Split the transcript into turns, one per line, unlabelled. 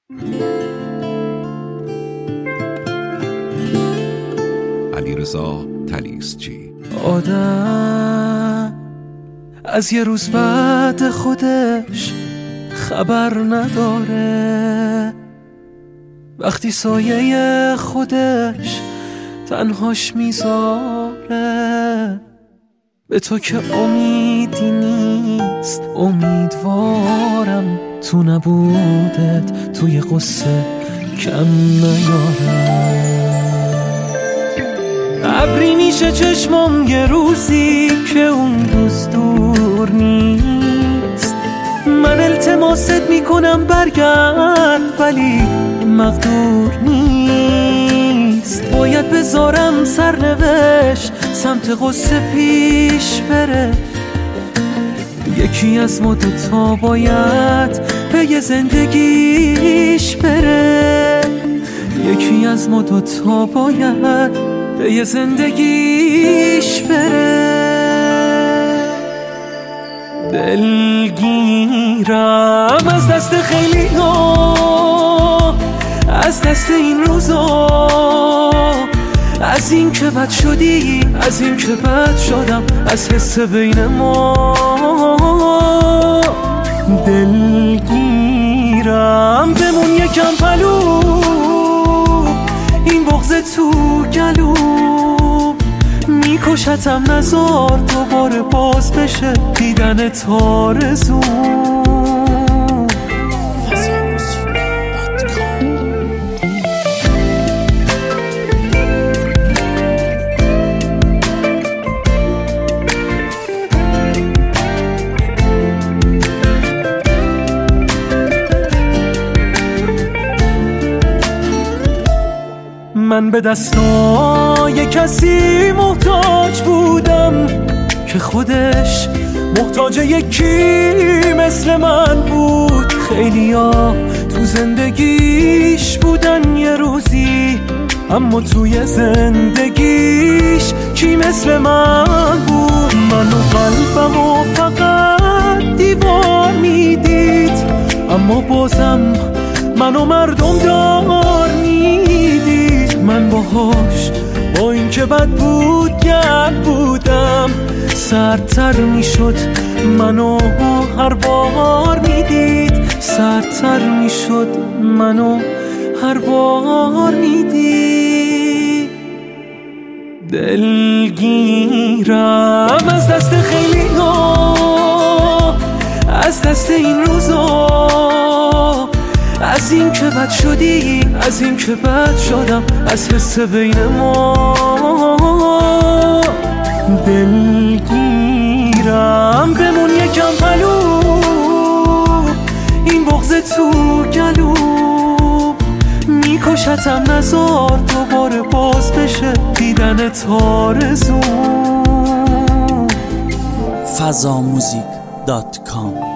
علیرضا طلیسچی.
آدم از یه روز بعد خودش خبر نداره، وقتی سایه خودش تنهاش میذاره. به تو که امیدی نیست، امیدوارم تو نبودت توی قصه کم نیارم. ابری میشه چشمم یه روزی که اون دوست دور نیست. من التماست میکنم برگرد ولی مقدور نیست. باید بذارم سرنوشت سمت قصه پیش بره. یکی از ما دوتا باید به یه زندگیش بره. یکی از ما دوتا باید به یه زندگیش بره. دلگیرم از دست خیلی ها، از دست این روزا، از این که بد شدی، از این که بد شدم، از حس بین ما. دلگیرم بمون یکم پلو، این بغض تو گلو میکشتم. نزار دوباره باز بشه دیدن تارزو. من به دستای کسی محتاج بودم که خودش محتاج یکی مثل من بود. خیلیا تو زندگیش بودن یه روزی، اما توی زندگیش کی مثل من بود؟ منو قلبمو فقط دیوار میدید، اما بازم منو مردم دار میدید. من باهاش با این که بد بود گرد بودم، سردتر میشد منو هر بار میدید. سردتر میشد منو هر بار میدید. دلگیرم از دست خیلی ها، از دست این روزا، از این که بد شدی، از این که بد شدم، از حس بین ما. دلگیرم بمون یکم پلو، این بغض تو گلو میکشتم. نزار دوباره باز بشه دیدن تارزو.
fazamuzik.com